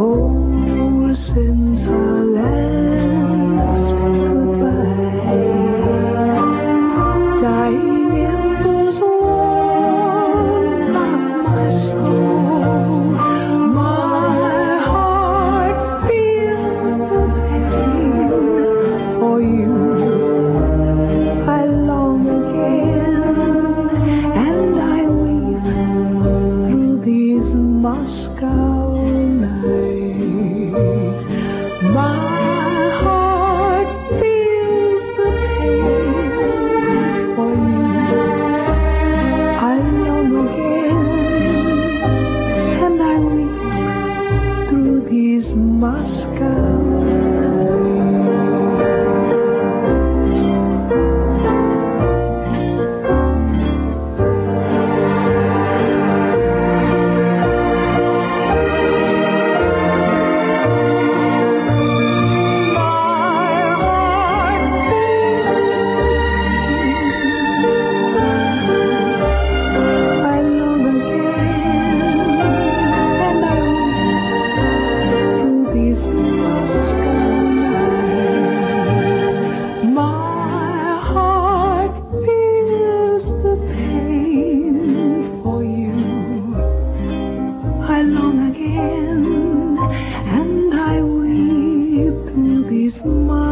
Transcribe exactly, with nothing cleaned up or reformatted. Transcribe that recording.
Oh, since our last goodbye, dying embers warm my soul. My heart feels the pain for you. I long again, and I weep through these Moscow nights. My heart feels the pain for you. I long again, and I weep through these Moscow I long again, and I weep through these months.